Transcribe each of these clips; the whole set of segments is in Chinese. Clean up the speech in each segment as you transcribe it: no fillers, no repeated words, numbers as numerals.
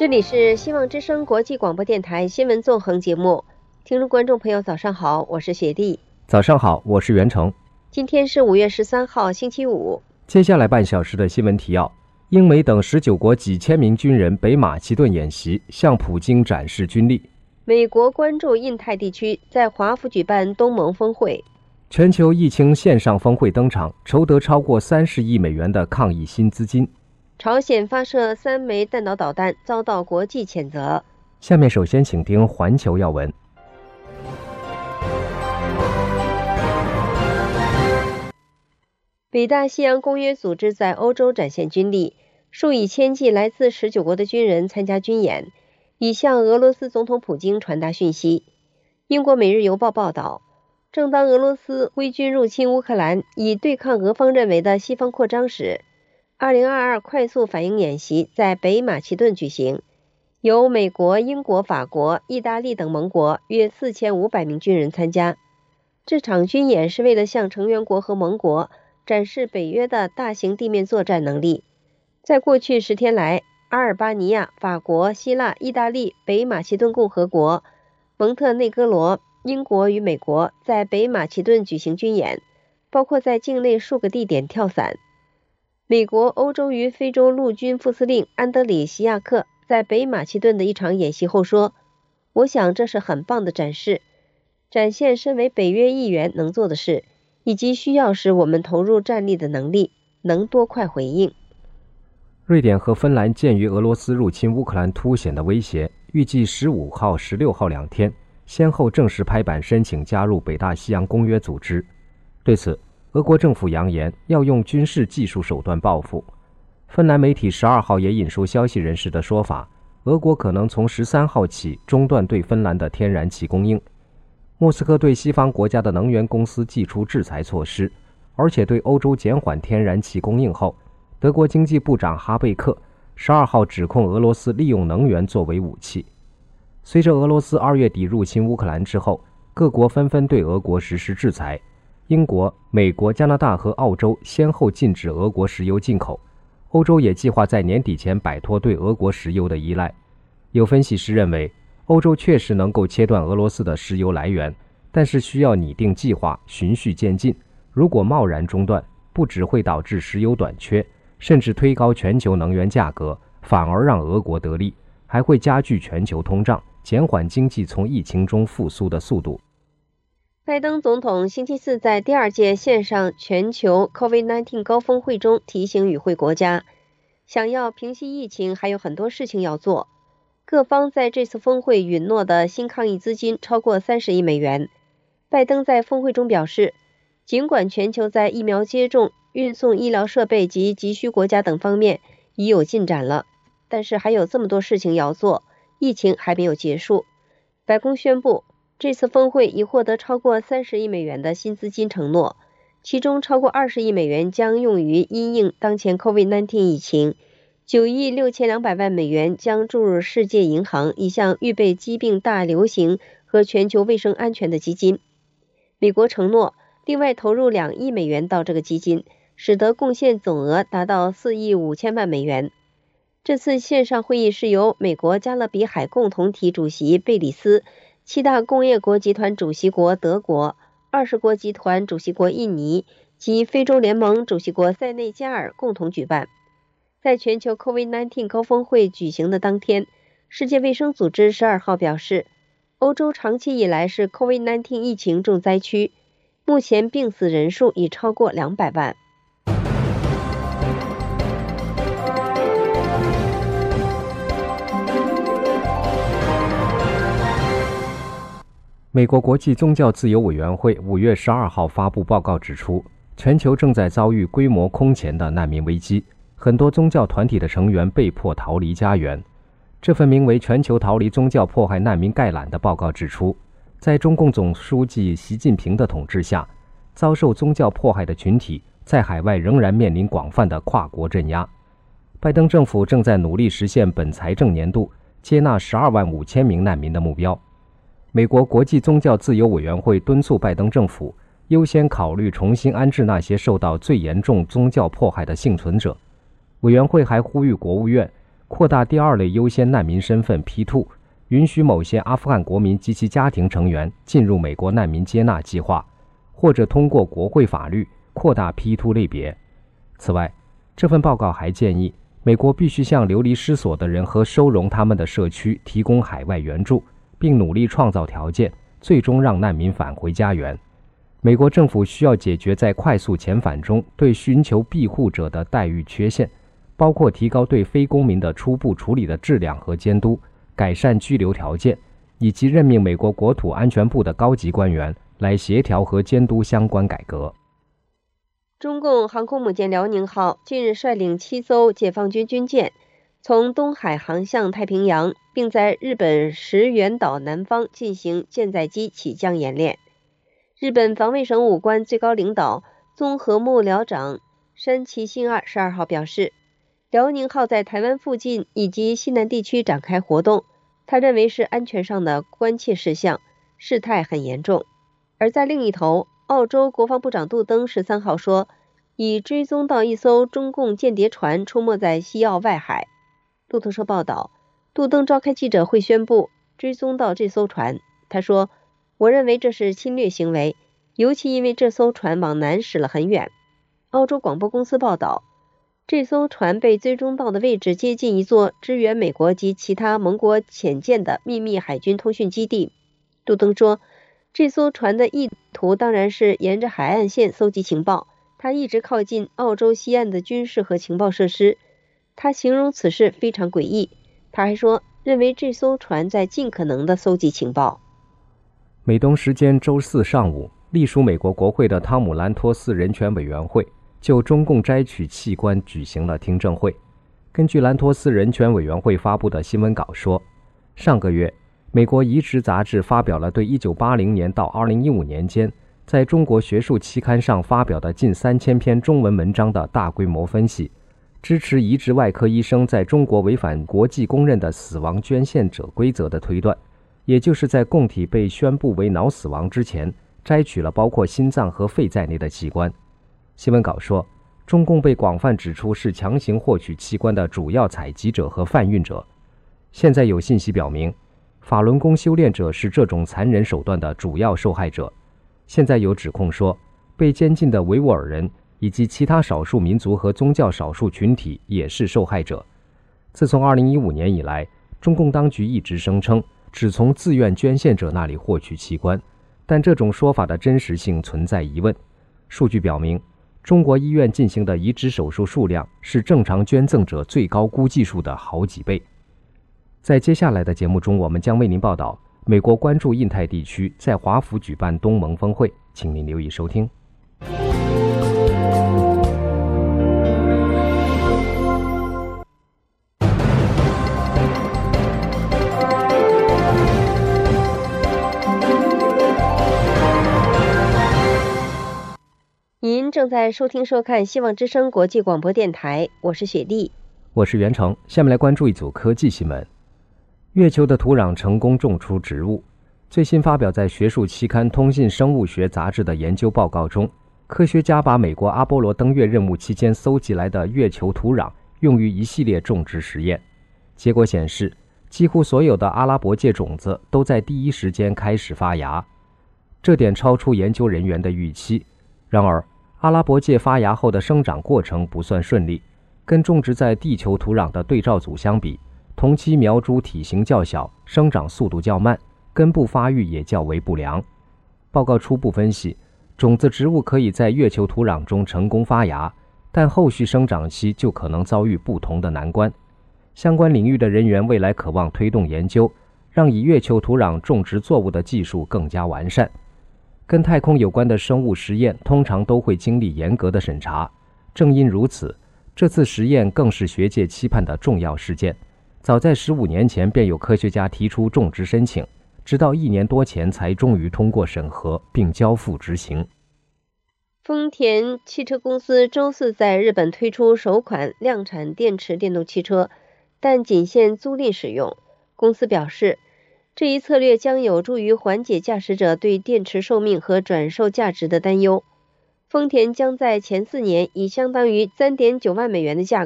这里是希望之声国际广播电台新闻纵横节目，听众观众朋友早上好，我是雪莉。 早上好，我是袁成。 今天是5月13号星期五。 接下来半小时的新闻提要：英美等19国几千名军人北马其顿演习，向普京展示军力。 美国关注印太地区，在华府举办东盟峰会。 全球疫情线上峰会登场，筹得超过30亿美元的抗疫新资金。 朝鲜发射3枚弹道导弹，遭到国际谴责。 下面首先请听环球要闻。 北大西洋公约组织在欧洲展现军力，数以千计来自19国的军人参加军演，以向俄罗斯总统普京传达讯息。英国《每日邮报》报道，正当俄罗斯挥军入侵乌克兰，以对抗俄方认为的西方扩张时，2022快速反应演习在北马其顿举行，由美国、英国、法国、意大利等盟国约4500名军人参加。这场军演是为了向成员国和盟国展示北约的大型地面作战能力。在过去10天来，阿尔巴尼亚、法国、希腊、意大利、北马其顿共和国、蒙特内哥罗、英国与美国在北马其顿举行军演，包括在境内数个地点跳伞。美国欧洲与非洲陆军副司令安德里西亚克在北马其顿的一场演习后说，我想这是很棒的展示，展现身为北约一员能做的事，以及需要时我们投入战力的能力，能多快回应。 瑞典和芬兰鉴于俄罗斯入侵乌克兰凸显的威胁，预计15号、16号2天先后正式拍板申请加入北大西洋公约组织。对此，俄国政府扬言要用军事技术手段报复。芬兰媒体12号也引述消息人士的说法，俄国可能从13号起中断对芬兰的天然气供应。莫斯科对西方国家的能源公司祭出制裁措施，而且对欧洲减缓天然气供应后，德国经济部长哈贝克12号指控俄罗斯利用能源作为武器。随着俄罗斯2月底入侵乌克兰之后，各国纷纷对俄国实施制裁。英国、美国、加拿大和澳洲先后禁止俄国石油进口，欧洲也计划在年底前摆脱对俄国石油的依赖。有分析师认为，欧洲确实能够切断俄罗斯的石油来源，但是需要拟定计划，循序渐进。如果贸然中断，不只会导致石油短缺，甚至推高全球能源价格，反而让俄国得利，还会加剧全球通胀，减缓经济从疫情中复苏的速度。 拜登总统星期四在第2届线上全球 COVID-19 高峰会中提醒与会国家，想要平息疫情还有很多事情要做。各方在这次峰会允诺的新抗疫资金超过30亿美元。拜登在峰会中表示，尽管全球在疫苗接种、运送医疗设备及急需国家等方面已有进展了，但是还有这么多事情要做，疫情还没有结束。白宫宣布，这次峰会已获得超过30亿美元的新资金承诺，其中超过20亿美元将用于因应当前 COVID-19 疫情，9亿6200万美元将注入世界银行一项预备疾病大流行和全球卫生安全的基金。美国承诺另外投入2亿美元到这个基金，使得贡献总额达到4亿5000万美元。这次线上会议是由美国加勒比海共同体主席贝里斯、7大工业国集团主席国德国、20国集团主席国印尼及非洲联盟主席国塞内加尔共同举办。在全球 COVID-19 高峰会举行的当天，世界卫生组织12号表示，欧洲长期以来是 COVID-19 疫情重灾区，目前病死人数已超过200万。 美国国际宗教自由委员会5月12号发布报告指出，全球正在遭遇规模空前的难民危机，很多宗教团体的成员被迫逃离家园。这份名为《全球逃离宗教迫害难民概览》的报告指出，在中共总书记习近平的统治下，遭受宗教迫害的群体在海外仍然面临广泛的跨国镇压。拜登政府正在努力实现本财政年度接纳12万5千名难民的目标。美国国际宗教自由委员会敦促拜登政府优先考虑重新安置那些受到最严重宗教迫害的幸存者。委员会还呼吁国务院扩大第二类优先难民身份 P2， 允许某些阿富汗国民及其家庭成员进入美国难民接纳计划，或者通过国会法律扩大 P2 类别。此外，这份报告还建议美国必须向流离失所的人和收容他们的社区提供海外援助，并努力创造条件，最终让难民返回家园。美国政府需要解决在快速遣返中对寻求庇护者的待遇缺陷，包括提高对非公民的初步处理的质量和监督，改善居留条件，以及任命美国国土安全部的高级官员来协调和监督相关改革。 中共航空母舰辽宁号近日率领7艘解放军军舰从东海航向太平洋，并在日本石垣岛南方进行舰载机起降演练。日本防卫省武官最高领导综合幕僚长山崎信二12号表示，辽宁号在台湾附近以及西南地区展开活动，他认为是安全上的关切事项，事态很严重。而在另一头，澳洲国防部长杜登13号说，已追踪到一艘中共间谍船出没在西澳外海。路透社报道，杜登召开记者会宣布追踪到这艘船。他说，我认为这是侵略行为，尤其因为这艘船往南驶了很远。澳洲广播公司报道，这艘船被追踪到的位置接近一座支援美国及其他盟国潜舰的秘密海军通讯基地。杜登说，这艘船的意图当然是沿着海岸线搜集情报，它一直靠近澳洲西岸的军事和情报设施。他形容此事非常诡异。他还说，认为这艘船在尽可能地搜集情报。 美东时间周4上午，隶属美国国会的汤姆兰托斯人权委员会就中共摘取器官举行了听证会。根据兰托斯人权委员会发布的新闻稿说，上个月美国移植杂志发表了对1980年到2015年间在中国学术期刊上发表的近3000篇中文文章的大规模分析，支持移植外科医生在中国违反国际公认的死亡捐献者规则的推断，也就是在供体被宣布为脑死亡之前，摘取了包括心脏和肺在内的器官。新闻稿说，中共被广泛指出是强行获取器官的主要采集者和贩运者。现在有信息表明，法轮功修炼者是这种残忍手段的主要受害者。现在有指控说，被监禁的维吾尔人以及其他少数民族和宗教少数群体也是受害者。自从2015年以来，中共当局一直声称只从自愿捐献者那里获取器官，但这种说法的真实性存在疑问。数据表明，中国医院进行的移植手术数量是正常捐赠者最高估计数的好几倍。在接下来的节目中，我们将为您报道美国关注印太地区在华府举办东盟峰会，请您留意收听。 您正在收听收看希望之声国际广播电台，我是雪莉， 我是袁成。下面来关注一组科技新闻。月球的土壤成功种出植物。最新发表在学术期刊《通信生物学杂志》的研究报告中，科学家把美国阿波罗登月任务期间搜集来的月球土壤用于一系列种植实验。结果显示，几乎所有的阿拉伯界种子都在第一时间开始发芽，这点超出研究人员的预期。然而，阿拉伯界发芽后的生长过程不算顺利，跟种植在地球土壤的对照组相比，同期苗株体型较小，生长速度较慢，根部发育也较为不良。报告初步分析，种子植物可以在月球土壤中成功发芽，但后续生长期就可能遭遇不同的难关。相关领域的人员未来渴望推动研究，让以月球土壤种植作物的技术更加完善。跟太空有关的生物实验通常都会经历严格的审查，正因如此，这次实验更是学界期盼的重要事件。早在15年前便有科学家提出种植申请，直到1年多前才终于通过审核并交付执行。 丰田汽车公司周4在日本推出首款量产电池电动汽车，但仅限租赁使用。公司表示，这一策略将有助于缓解驾驶者对电池寿命和转售价值的担忧。丰田将在前4年以相当于 3.9 万美元的价格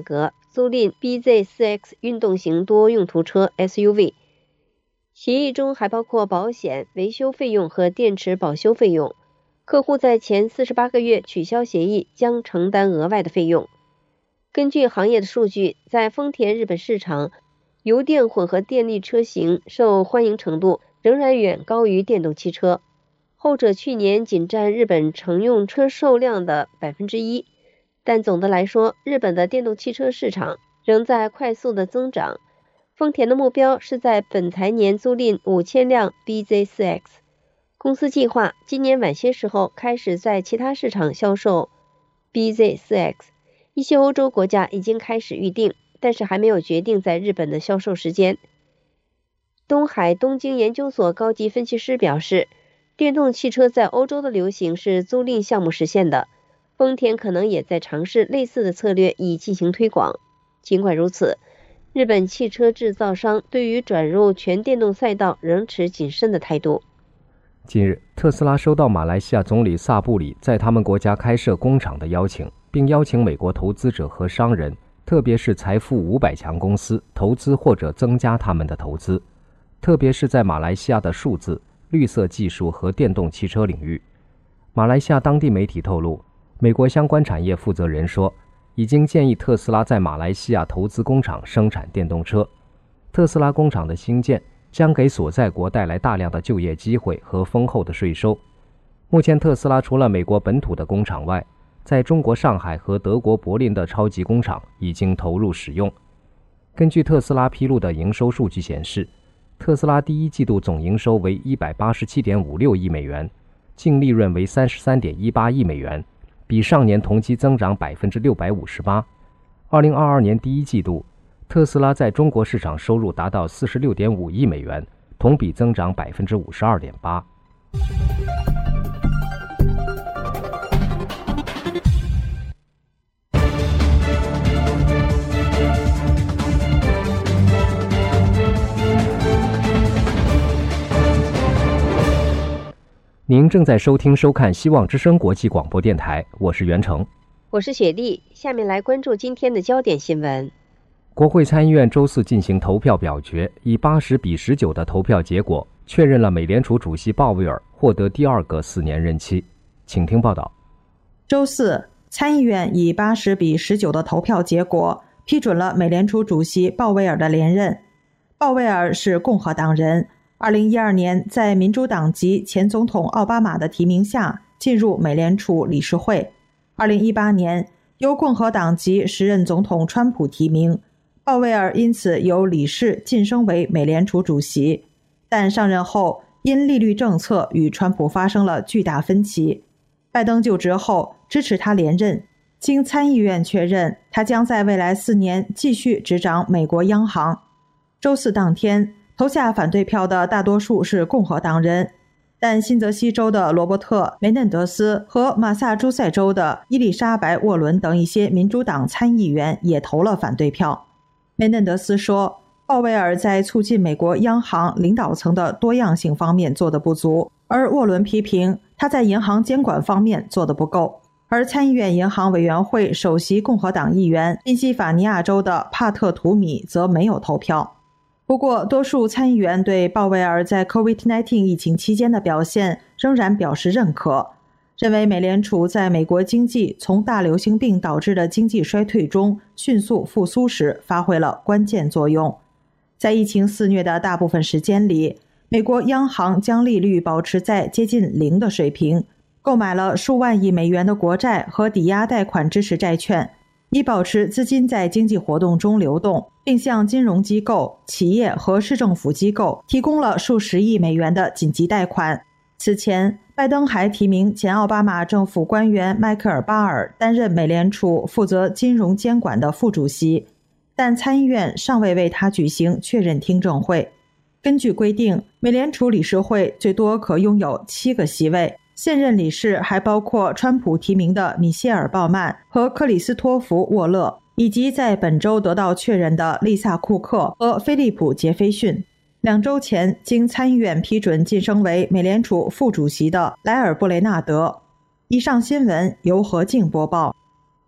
租赁 BZ4X 运动型多用途车 SUV。协议中还包括保险、维修费用和电池保修费用。客户在前48个月取消协议将承担额外的费用。根据行业的数据，在丰田日本市场，油电混合电力车型受欢迎程度仍然远高于电动汽车，后者去年仅占日本乘用车售量的 1%。但总的来说，日本的电动汽车市场仍在快速的增长。丰田的目标是在本财年租赁5000辆 BZ4X。公司计划今年晚些时候开始在其他市场销售 BZ4X。一些欧洲国家已经开始预定，但是还没有决定在日本的销售时间。东海东京研究所高级分析师表示，电动汽车在欧洲的流行是租赁项目实现的，丰田可能也在尝试类似的策略以进行推广。尽管如此，日本汽车制造商对于转入全电动赛道仍持谨慎的态度。 近日，特斯拉收到马来西亚总理萨布里在他们国家开设工厂的邀请，并邀请美国投资者和商人，特别是财富500强公司投资或者增加他们的投资，特别是在马来西亚的数字、绿色技术和电动汽车领域。马来西亚当地媒体透露，美国相关产业负责人说，已经建议特斯拉在马来西亚投资工厂生产电动车。特斯拉工厂的兴建将给所在国带来大量的就业机会和丰厚的税收。目前特斯拉除了美国本土的工厂外，在中国上海和德国柏林的超级工厂已经投入使用。根据特斯拉披露的营收数据显示，特斯拉第一季度总营收为 187.56 亿美元，净利润为 33.18 亿美元，比上年同期增长 658%。2022年第一季度，特斯拉在中国市场收入达到 46.5 亿美元，同比增长 52.8%。您正在收看希望之声国际广播电台，我是袁成， 我是雪莉。下面来关注今天的焦点新闻。 国会参议院周四进行投票表决，以80-19的投票结果确认了美联储主席鲍威尔获得第2个4年任期。请听报道。 周四，参议院以80-19的投票结果批准了美联储主席鲍威尔的连任。鲍威尔是共和党人，2012年在民主党籍前总统奥巴马的提名下进入美联储理事会。2018年由共和党籍时任总统川普提名，鲍威尔因此由理事晋升为美联储主席，但上任后因利率政策与川普发生了巨大分歧。拜登就职后支持他连任，经参议院确认，他将在未来4年继续执掌美国央行。周四当天，投下反对票的大多数是共和党人，但新泽西州的罗伯特·梅嫩德斯和马萨诸塞州的伊丽莎白·沃伦等一些民主党参议员也投了反对票。梅嫩德斯说，鲍威尔在促进美国央行领导层的多样性方面做得不足，而沃伦批评他在银行监管方面做得不够。而参议院银行委员会首席共和党议员宾夕法尼亚州的帕特·图米则没有投票。不过，多数参议员对鲍威尔在 COVID-19 疫情期间的表现仍然表示认可，认为美联储在美国经济从大流行病导致的经济衰退中迅速复苏时发挥了关键作用。在疫情肆虐的大部分时间里，美国央行将利率保持在接近0的水平，购买了数万亿美元的国债和抵押贷款支持债券，以保持资金在经济活动中流动，并向金融机构、企业和市政府机构提供了数十亿美元的紧急贷款。此前，拜登还提名前奥巴马政府官员迈克尔·巴尔担任美联储负责金融监管的副主席，但参议院尚未为他举行确认听证会。根据规定，美联储理事会最多可拥有7个席位，现任理事还包括川普提名的米歇尔·鲍曼和克里斯托弗·沃勒，以及在本周得到确认的丽萨·库克和菲利普·杰斐逊。2周前经参议院批准晋升为美联储副主席的莱尔·布雷纳德。以上新闻由何静播报。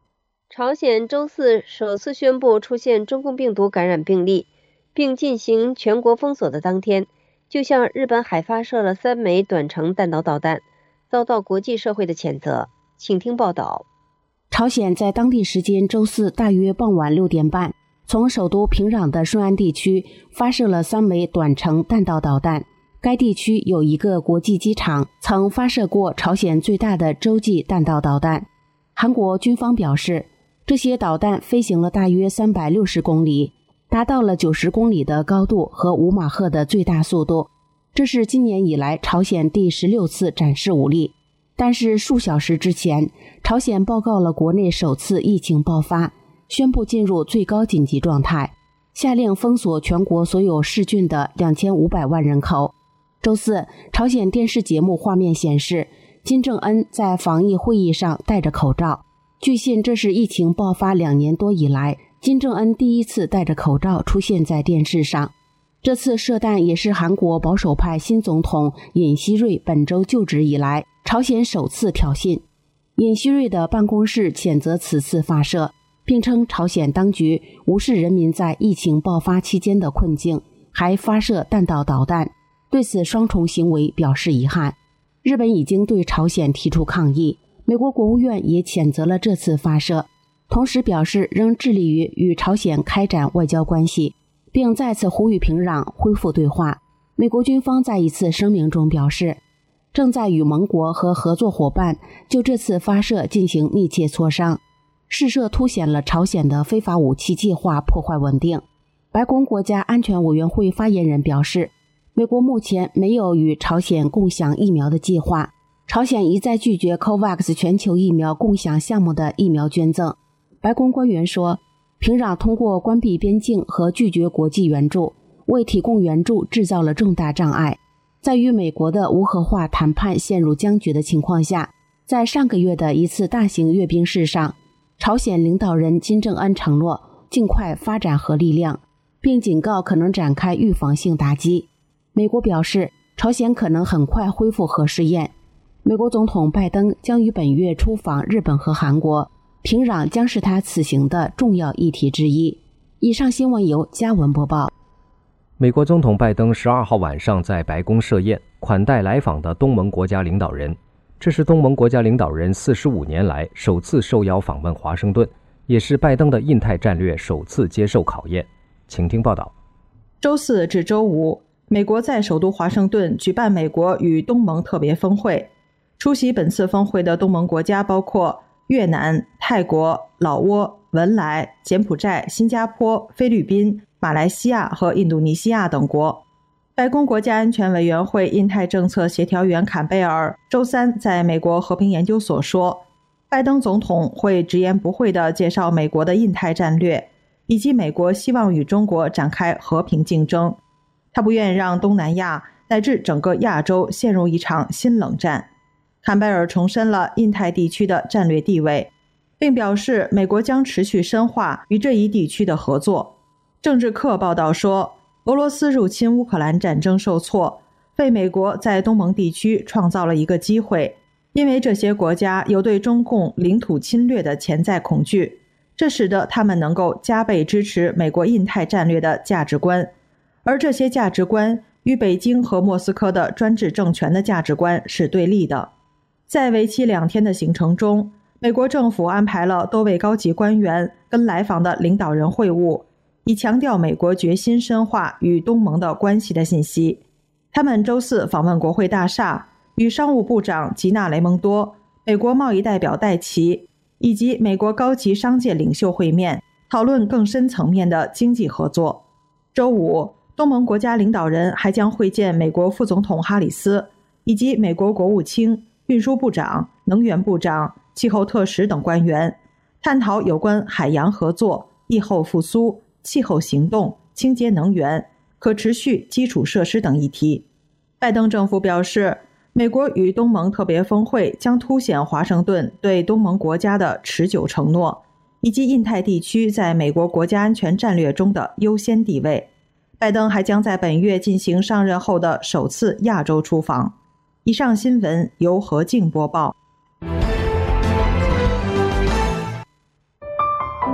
朝鲜周四首次宣布出现中共病毒感染病例，并进行全国封锁的当天，就向日本海发射了3枚短程弹道导弹，遭到国际社会的谴责。请听报道。 朝鲜在当地时间周四大约傍晚6点半，从首都平壤的顺安地区发射了3枚短程弹道导弹。该地区有一个国际机场，曾发射过朝鲜最大的洲际弹道导弹。韩国军方表示，这些导弹飞行了大约360公里，达到了90公里的高度和5马赫的最大速度。这是今年以来朝鲜第16次展示武力。但是数小时之前，朝鲜报告了国内首次疫情爆发，宣布进入最高紧急状态，下令封锁全国所有市郡的2500万人口。周四，朝鲜电视节目画面显示，金正恩在防疫会议上戴着口罩。据信，这是疫情爆发2年多以来，金正恩第一次戴着口罩出现在电视上。这次射弹也是韩国保守派新总统尹锡瑞本周就职以来，朝鲜首次挑衅。尹锡瑞的办公室谴责此次发射，并称朝鲜当局无视人民在疫情爆发期间的困境，还发射弹道导弹，对此双重行为表示遗憾。日本已经对朝鲜提出抗议，美国国务院也谴责了这次发射，同时表示仍致力于与朝鲜开展外交关系，并再次呼吁平壤恢复对话。美国军方在一次声明中表示，正在与盟国和合作伙伴就这次发射进行密切磋商。试射凸显了朝鲜的非法武器计划破坏稳定。白宫国家安全委员会发言人表示，美国目前没有与朝鲜共享疫苗的计划。朝鲜一再拒绝 COVAX 全球疫苗共享项目的疫苗捐赠。白宫官员说，平壤通过关闭边境和拒绝国际援助，为提供援助制造了重大障碍。在与美国的无核化谈判陷入僵局的情况下，在上个月的一次大型阅兵式上，朝鲜领导人金正恩承诺尽快发展核力量，并警告可能展开预防性打击。美国表示，朝鲜可能很快恢复核试验。美国总统拜登将于本月出访日本和韩国，平壤将是他此行的重要议题之一。以上新闻由嘉文播报。 美国总统拜登12号晚上在白宫设宴，款待来访的东盟国家领导人。这是东盟国家领导人45年来首次受邀访问华盛顿，也是拜登的印太战略首次接受考验。请听报道。 周四至周五，美国在首都华盛顿举办美国与东盟特别峰会。出席本次峰会的东盟国家包括越南、泰国、老挝、文莱、柬埔寨、新加坡、菲律宾、马来西亚和印度尼西亚等国。白宫国家安全委员会印太政策协调员坎贝尔周三在美国和平研究所说，拜登总统会直言不讳地介绍美国的印太战略，以及美国希望与中国展开和平竞争。他不愿让东南亚乃至整个亚洲陷入一场新冷战。坎贝尔重申了印太地区的战略地位，并表示美国将持续深化与这一地区的合作。政治课报道说，俄罗斯入侵乌克兰战争受挫，为美国在东盟地区创造了一个机会，因为这些国家有对中共领土侵略的潜在恐惧，这使得他们能够加倍支持美国印太战略的价值观，而这些价值观与北京和莫斯科的专制政权的价值观是对立的。在为期2天的行程中，美国政府安排了多位高级官员跟来访的领导人会晤，以强调美国决心深化与东盟的关系的信息。他们周四访问国会大厦，与商务部长吉娜·雷蒙多、美国贸易代表戴奇以及美国高级商界领袖会面，讨论更深层面的经济合作。周五，东盟国家领导人还将会见美国副总统哈里斯以及美国国务卿、运输部长、能源部长、气候特使等官员，探讨有关海洋合作、疫后复苏、气候行动、清洁能源、可持续基础设施等议题。拜登政府表示，美国与东盟特别峰会将凸显华盛顿对东盟国家的持久承诺，以及印太地区在美国国家安全战略中的优先地位。拜登还将在本月进行上任后的首次亚洲出访。以上新闻由何静播报。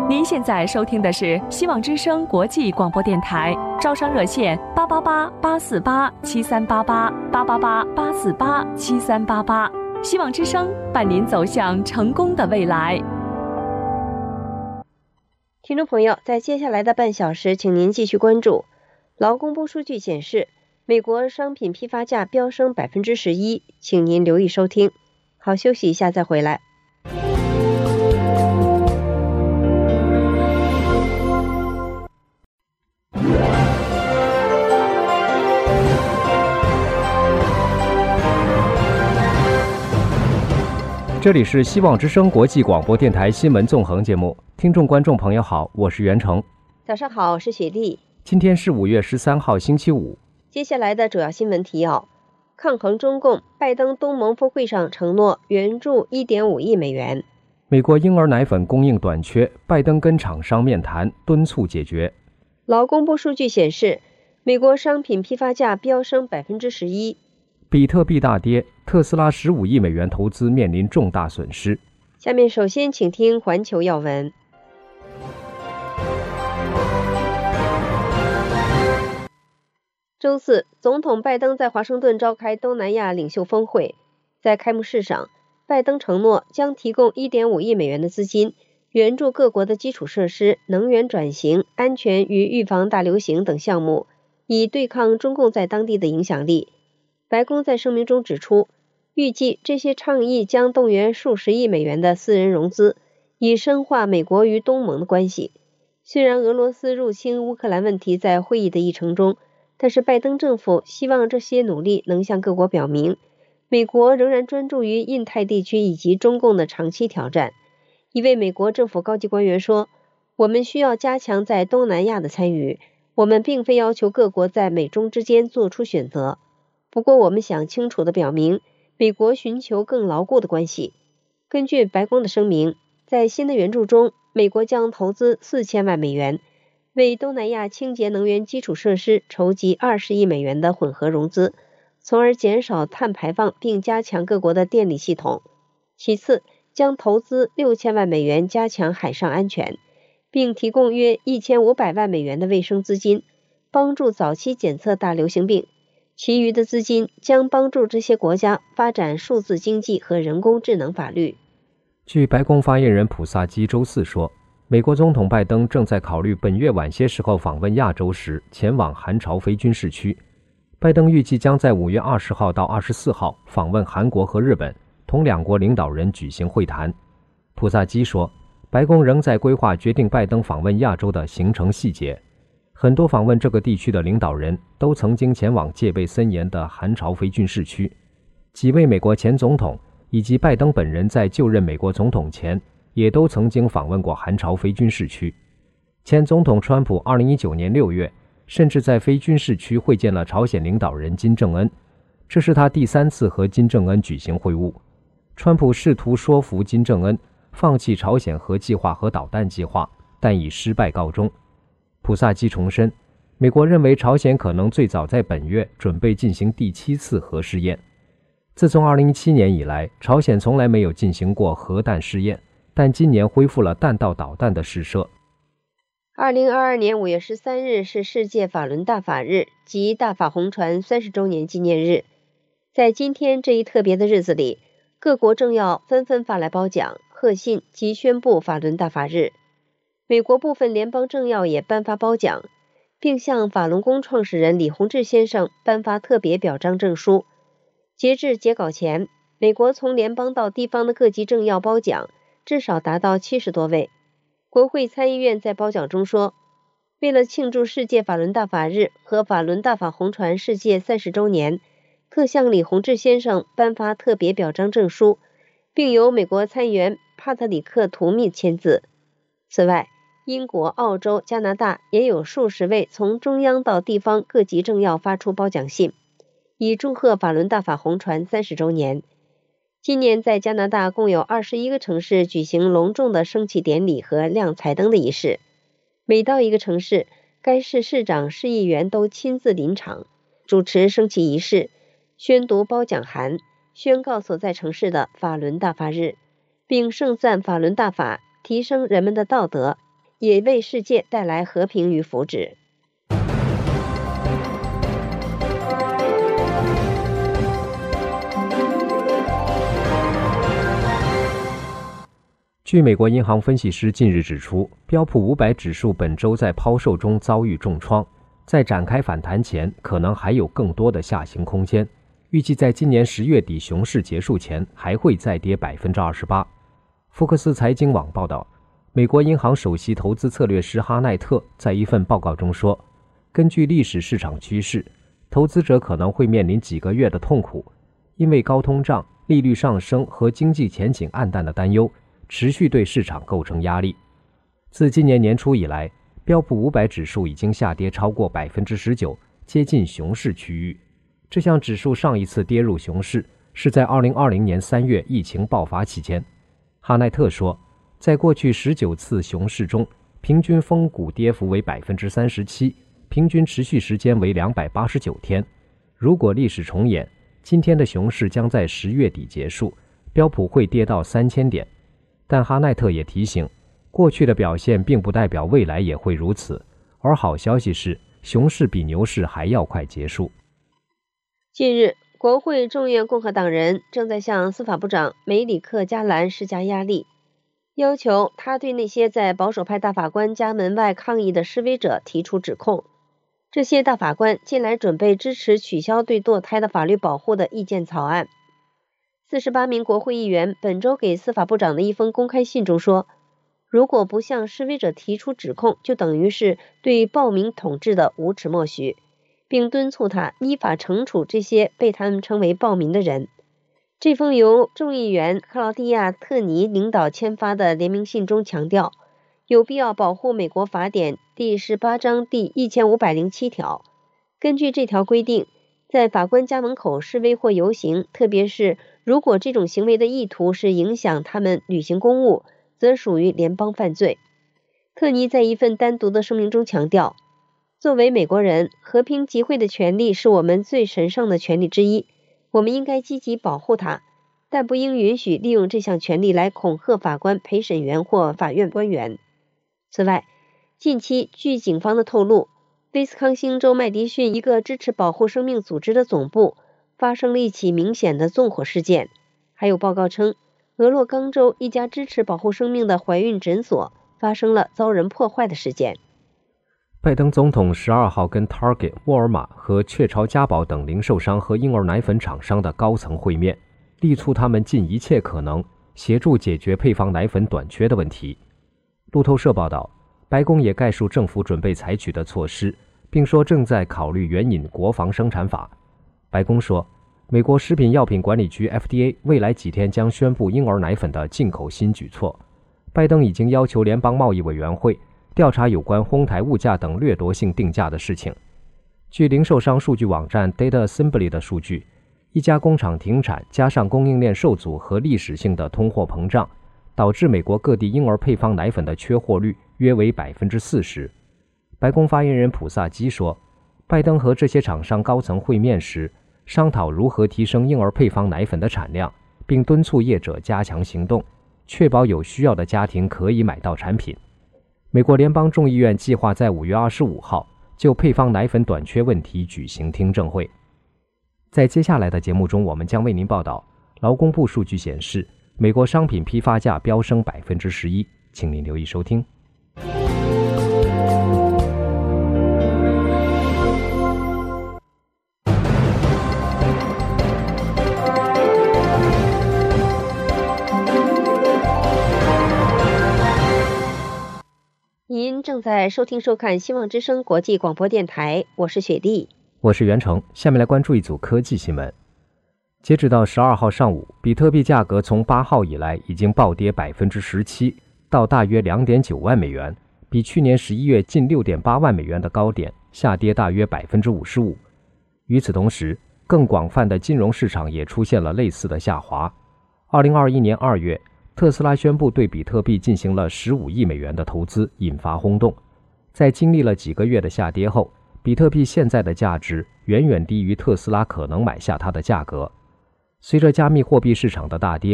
您现在收听的是希望之声国际广播电台，招商热线888-848-7388，888-848-7388，希望之声伴您走向成功的未来。 听众朋友，在接下来的半小时，请您继续关注。劳工部数据显示，美国商品批发价飙升11%，请您留意收听。好，休息一下再回来。 这里是希望之声国际广播电台新闻纵横节目，听众观众朋友好，我是袁成。 早上好，我是雪莉。 今天是5月13号星期五。 接下来的主要新闻提要：抗衡中共，拜登东盟峰会上承诺援助1.5亿美元。 美国婴儿奶粉供应短缺，拜登跟厂商面谈，敦促解决。 劳工部数据显示，美国商品批发价飙升11%。 比特币大跌，特斯拉15亿美元投资面临重大损失。 下面首先请听环球要闻。周四，总统拜登在华盛顿召开东南亚领袖峰会。在开幕式上，拜登承诺将提供1.5亿美元的资金，援助各国的基础设施、能源转型、安全与预防大流行等项目，以对抗中共在当地的影响力。白宫在声明中指出，预计这些倡议将动员数十亿美元的私人融资，以深化美国与东盟的关系。虽然俄罗斯入侵乌克兰问题在会议的议程中，但是拜登政府希望这些努力能向各国表明，美国仍然专注于印太地区以及中共的长期挑战。一位美国政府高级官员说，我们需要加强在东南亚的参与，我们并非要求各国在美中之间做出选择。不过我们想清楚地表明，美国寻求更牢固的关系。根据白宫的声明，在新的援助中，美国将投资4000万美元，为东南亚清洁能源基础设施筹集20亿美元的混合融资，从而减少碳排放并加强各国的电力系统。其次，将投资6000万美元加强海上安全，并提供约1500万美元的卫生资金，帮助早期检测大流行病。其余的资金将帮助这些国家发展数字经济和人工智能法律。 据白宫发言人普萨基周四说，美国总统拜登正在考虑本月晚些时候访问亚洲时前往韩朝非军事区。拜登预计将在5月20号到24号访问韩国和日本，同两国领导人举行会谈。普萨基说，白宫仍在规划决定拜登访问亚洲的行程细节。很多访问这个地区的领导人都曾经前往戒备森严的韩朝非军事区。几位美国前总统以及拜登本人在就任美国总统前也都曾经访问过韩朝非军事区。前总统川普2019年6月甚至在非军事区会见了朝鲜领导人金正恩，这是他第3次和金正恩举行会晤。川普试图说服金正恩放弃朝鲜核计划和导弹计划，但以失败告终。普萨基重申，美国认为朝鲜可能最早在本月准备进行第7次核试验。自从2017年以来，朝鲜从来没有进行过核弹试验，但今年恢复了弹道导弹的试射。 2022年5月13日是世界法轮大法日及大法红传30周年纪念日。在今天这一特别的日子里，各国政要纷纷发来褒奖、贺信及宣布法轮大法日。美国部分联邦政要也颁发褒奖，并向法轮功创始人李洪志先生颁发特别表彰证书。截至截稿前，美国从联邦到地方的各级政要褒奖至少达到70多位。国会参议院在褒奖中说，为了庆祝世界法轮大法日和法轮大法红传世界30周年，特向李洪志先生颁发特别表彰证书，并由美国参议员帕特里克·图密签字。此外，英国、澳洲、加拿大也有数十位从中央到地方各级政要发出褒奖信，以祝贺法轮大法红传30周年。今年在加拿大共有21个城市举行隆重的升旗典礼和亮彩灯的仪式。每到一个城市，该市市长、市议员都亲自临场，主持升旗仪式，宣读褒奖函，宣告所在城市的法轮大法日，并盛赞法轮大法提升人们的道德， 也为世界带来和平与福祉。 据美国银行分析师近日指出，标普500指数本周在抛售中遭遇重创，在展开反弹前可能还有更多的下行空间，预计在今年10月底熊市结束前还会再跌 28%。 福克斯财经网报道，美国银行首席投资策略师哈奈特在一份报告中说，根据历史市场趋势，投资者可能会面临几个月的痛苦，因为高通胀、利率上升和经济前景暗淡的担忧持续对市场构成压力。自今年年初以来，标普500指数已经下跌超过 19%， 接近熊市区域。这项指数上一次跌入熊市是在2020年3月疫情爆发期间。哈奈特说，在过去19次熊市中，平均峰谷跌幅为 37%， 平均持续时间为289天。如果历史重演，今天的熊市将在10月底结束，标普会跌到3000点。但哈奈特也提醒，过去的表现并不代表未来也会如此，而好消息是，熊市比牛市还要快结束。 近日，国会众院共和党人正在向司法部长梅里克·加兰施加压力，要求他对那些在保守派大法官家门外抗议的示威者提出指控。这些大法官近来准备支持取消对堕胎的法律保护的意见草案。48名国会议员本周给司法部长的一封公开信中说，如果不向示威者提出指控，就等于是对暴民统治的无耻默许，并敦促他依法惩处这些被他们称为暴民的人。这封由众议员克劳蒂亚·特尼领导签发的联名信中强调，有必要保护美国法典第18章第1507条。根据这条规定，在法官家门口示威或游行，特别是如果这种行为的意图是影响他们履行公务，则属于联邦犯罪。特尼在一份单独的声明中强调，作为美国人，和平集会的权利是我们最神圣的权利之一，我们应该积极保护它，但不应允许利用这项权利来恐吓法官、陪审员或法院官员。此外，近期据警方的透露，威斯康星州麦迪逊一个支持保护生命组织的总部发生了一起明显的纵火事件。还有报告称，俄勒冈州一家支持保护生命的怀孕诊所发生了遭人破坏的事件。 拜登总统12号跟 Target、沃尔玛和雀巢家宝等零售商和婴儿奶粉厂商的高层会面，力促他们尽一切可能协助解决配方奶粉短缺的问题。路透社报道，白宫也概述政府准备采取的措施，并说正在考虑援引国防生产法。白宫说，美国食品药品管理局 FDA 未来几天将宣布婴儿奶粉的进口新举措。拜登已经要求联邦贸易委员会调查有关哄抬物价等掠夺性定价的事情。据零售商数据网站 Data Assembly 的数据，一家工厂停产加上供应链受阻和历史性的通货膨胀，导致美国各地婴儿配方奶粉的缺货率约为 40%。 白宫发言人普萨基说，拜登和这些厂商高层会面时，商讨如何提升婴儿配方奶粉的产量，并敦促业者加强行动，确保有需要的家庭可以买到产品。美国联邦众议院计划在5月25号就配方奶粉短缺问题举行听证会。在接下来的节目中，我们将为您报道，劳工部数据显示，美国商品批发价飙升 11%， 请您留意收听。 您正在收听收看希望之声国际广播电台，我是雪莉， 我是袁成。下面来关注一组科技新闻。截止到12号上午，比特币价格从8号以来已经暴跌 17%， 到大约 2.9 万美元，比去年11月近 6.8 万美元的高点下跌大约 55%。 与此同时，更广泛的金融市场也出现了类似的下滑。2021年2月，特斯拉宣布对比特币进行了15亿美元的投资，引发轰动。在经历了几个月的下跌后，比特币现在的价值远远低于特斯拉可能买下它的价格。随着加密货币市场的大跌，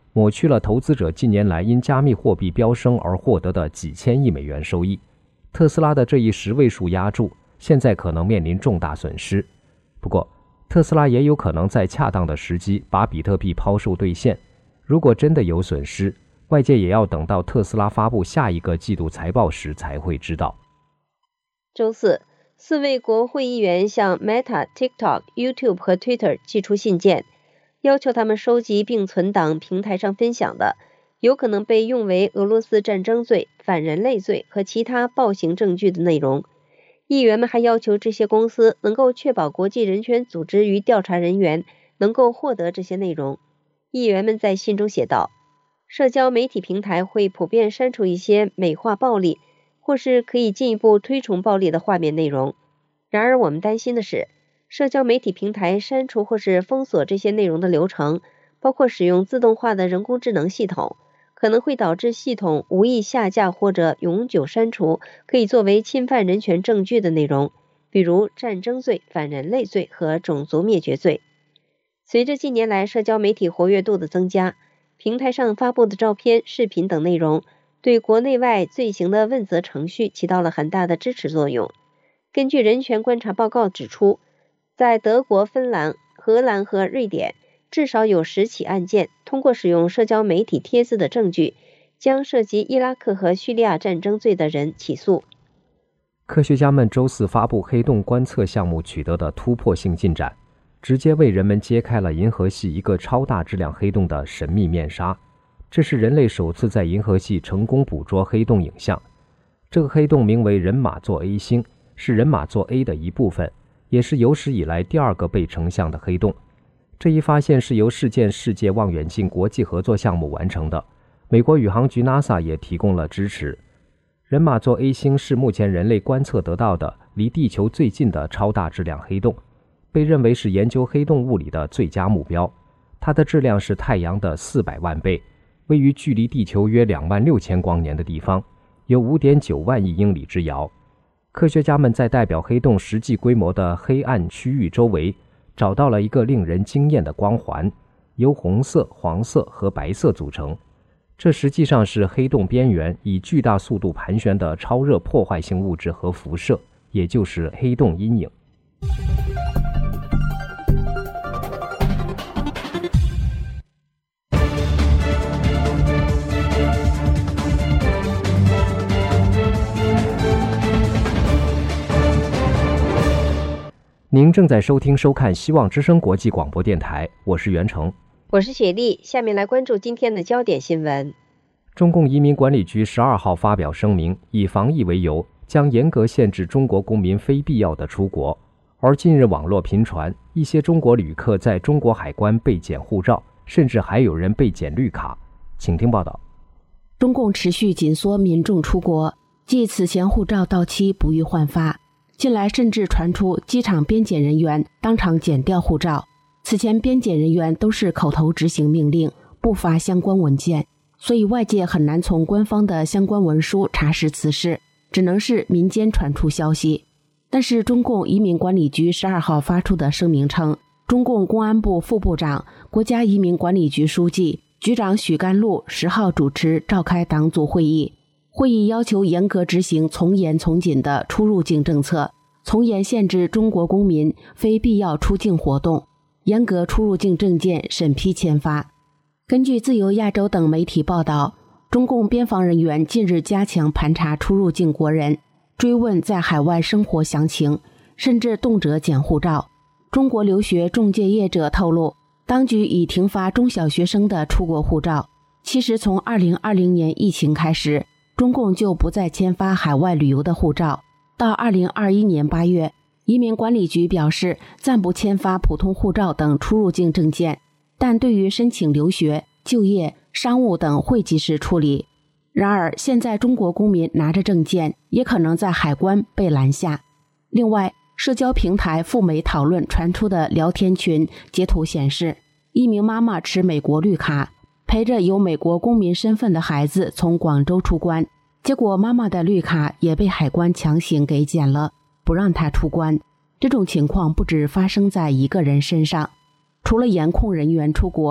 抹去了投资者近年来因加密货币飙升而获得的几千亿美元收益。特斯拉的这一10位数押注现在可能面临重大损失。不过，特斯拉也有可能在恰当的时机把比特币抛售兑现。如果真的有损失，外界也要等到特斯拉发布下一个季度财报时才会知道。 周四，4位国会议员向 Meta、TikTok、YouTube 和 Twitter 寄出信件，要求他们收集并存档平台上分享的有可能被用为俄罗斯战争罪、反人类罪和其他暴行证据的内容。议员们还要求这些公司能够确保国际人权组织与调查人员能够获得这些内容。议员们在信中写道，社交媒体平台会普遍删除一些美化暴力或是可以进一步推崇暴力的画面内容。然而我们担心的是，社交媒体平台删除或是封锁这些内容的流程，包括使用自动化的人工智能系统，可能会导致系统无意下架或者永久删除可以作为侵犯人权证据的内容，比如战争罪、反人类罪和种族灭绝罪。随着近年来社交媒体活跃度的增加，平台上发布的照片、视频等内容对国内外罪行的问责程序起到了很大的支持作用。根据人权观察报告指出，在德国、芬兰、荷兰和瑞典，至少有10起案件通过使用社交媒体帖子的证据，将涉及伊拉克和叙利亚战争罪的人起诉。 科学家们周四发布黑洞观测项目取得的突破性进展，直接为人们揭开了银河系一个超大质量黑洞的神秘面纱。这是人类首次在银河系成功捕捉黑洞影像。这个黑洞名为人马座 A 星，是人马座 A 的一部分，也是有史以来第2个被成像的黑洞。这一发现是由世界望远镜国际合作项目完成的，美国宇航局 NASA 也提供了支持。人马座 A 星是目前人类观测得到的离地球最近的超大质量黑洞，被认为是研究黑洞物理的最佳目标。它的质量是太阳的400万倍，位于距离地球约26000光年的地方，有 5.9 万亿英里之遥。科学家们在代表黑洞实际规模的黑暗区域周围找到了一个令人惊艳的光环，由红色、黄色和白色组成。这实际上是黑洞边缘以巨大速度盘旋的超热破坏性物质和辐射，也就是黑洞阴影。您正在收听收看希望之声国际广播电台，我是袁成， 我是雪莉。下面来关注今天的焦点新闻。 中共移民管理局12号发表声明，以防疫为由，将严格限制中国公民非必要的出国。而近日网络频传，一些中国旅客在中国海关被检护照，甚至还有人被检绿卡。请听报道。 中共持续紧缩民众出国，即此前护照到期不予换发。近来甚至传出机场边检人员当场检调护照，此前边检人员都是口头执行命令，不发相关文件，所以外界很难从官方的相关文书查实此事，只能是民间传出消息。但是中共移民管理局12号发出的声明称，中共公安部副部长、国家移民管理局书记、局长许甘露10号主持召开党组会议，会议要求严格执行从严从紧的出入境政策，从严限制中国公民非必要出境活动，严格出入境证件审批签发。根据自由亚洲等媒体报道，中共边防人员近日加强盘查出入境国人，追问在海外生活详情，甚至动辄检护照。中国留学中介业者透露，当局已停发中小学生的出国护照。其实从2020年疫情开始，中共就不再签发海外旅游的护照。到2021年8月，移民管理局表示暂不签发普通护照等出入境证件，但对于申请留学、就业、商务等会及时处理。然而，现在中国公民拿着证件，也可能在海关被拦下。另外，社交平台赴美讨论传出的聊天群截图显示，一名妈妈持美国绿卡，陪着有美国公民身份的孩子从广州出关，结果妈妈的绿卡也被海关强行给检了，不让她出关。这种情况不止发生在一个人身上。除了严控人员出国，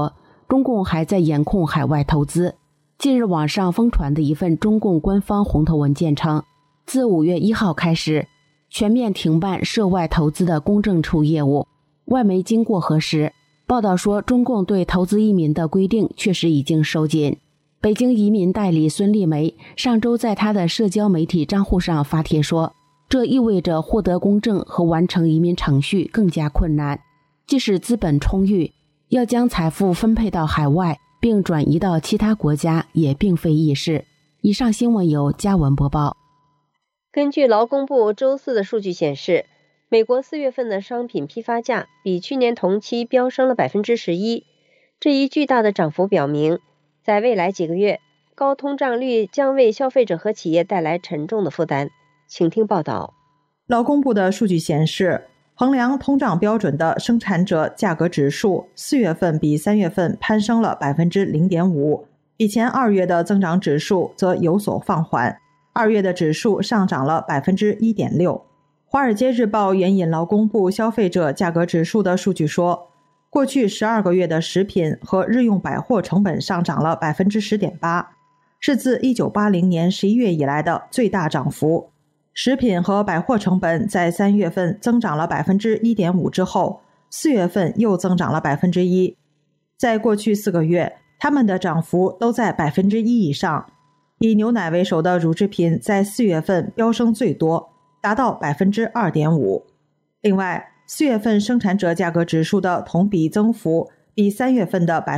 中共还在严控海外投资。近日网上疯传的一份中共官方红头文件称，自5月1号开始，全面停办涉外投资的公证处业务。外媒经过核实，报道说中共对投资移民的规定确实已经收紧。北京移民代理孙立梅上周在他的社交媒体账户上发帖说，这意味着获得公证和完成移民程序更加困难，即使资本充裕，要将财富分配到海外并转移到其他国家也并非易事。以上新闻由嘉文播报。 根据劳工部周四的数据显示，美国4月份的商品批发价比去年同期飙升了 11%。 这一巨大的涨幅表明，在未来几个月，高通胀率将为消费者和企业带来沉重的负担。请听报道。 劳工部的数据显示，衡量通胀标准的生产者价格指数4月份比3月份攀升了 0.5%， 比前2月的增长指数则有所放缓，2月的指数上涨了 1.6%。 华尔街日报援引劳工部消费者价格指数的数据说，过去12个月的食品和日用百货成本上涨了 10.8%， 是自1980年11月以来的最大涨幅。食品和百货成本在3月份增长了 1.5% 之后，4月份又增长了 1%。 在过去4个月，它们的涨幅都在 1% 以上。以牛奶为首的乳制品在4月份飙升最多，达到 2.5%。 另外，4月份生产者价格指数的同比增幅比3月份的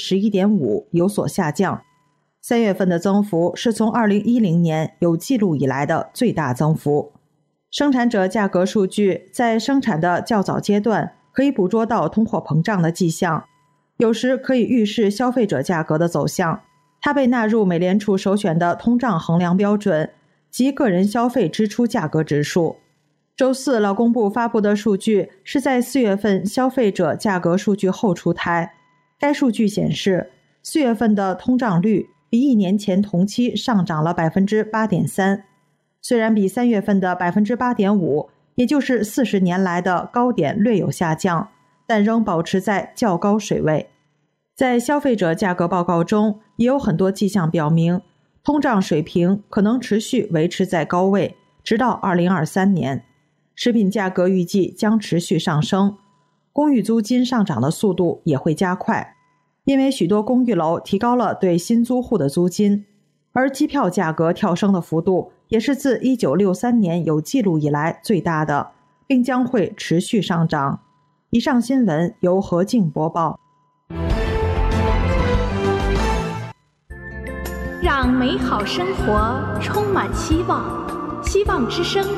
11.5% 有所下降。3月份的增幅是从2010年有记录以来的最大增幅。生产者价格数据在生产的较早阶段可以捕捉到通货膨胀的迹象，有时可以预示消费者价格的走向。它被纳入美联储首选的通胀衡量标准及个人消费支出价格指数。周四劳工部发布的数据是在4月份消费者价格数据后出台。该数据显示，4月份的通胀率比1年前同期上涨了 8.3%， 虽然比3月份的 8.5%， 也就是40年来的高点略有下降，但仍保持在较高水位。在消费者价格报告中，也有很多迹象表明，通胀水平可能持续维持在高位，直到2023年。食品价格预计将持续上升，公寓租金上涨的速度也会加快。因为许多公寓楼提高了对新租户的租金，而机票价格跳升的幅度也是自1963年有记录以来最大的，并将会持续上涨。以上新闻由何静播报。 让美好生活充满希望，希望之声。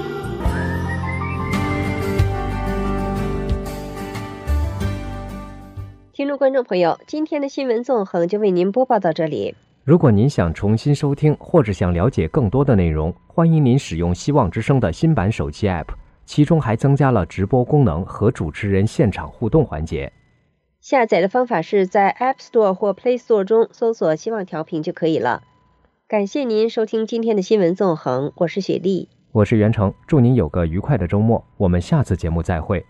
听众观众朋友，今天的新闻纵横就为您播报到这里。 如果您想重新收听或者想了解更多的内容，欢迎您使用希望之声的新版手机 App， 其中还增加了直播功能和主持人现场互动环节。 下载的方法是在 App Store 或 Play Store 中搜索希望调频就可以了。感谢您收听今天的新闻纵横，我是雪莉， 我是袁成，祝您有个愉快的周末，我们下次节目再会。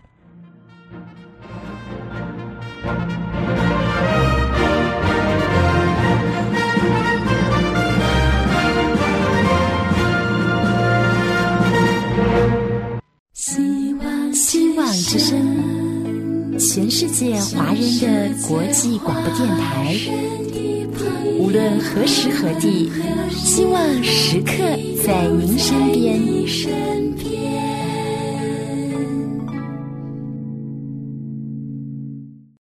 希望之声，全世界华人的国际广播电台。无论何时何地，希望时刻在您身边。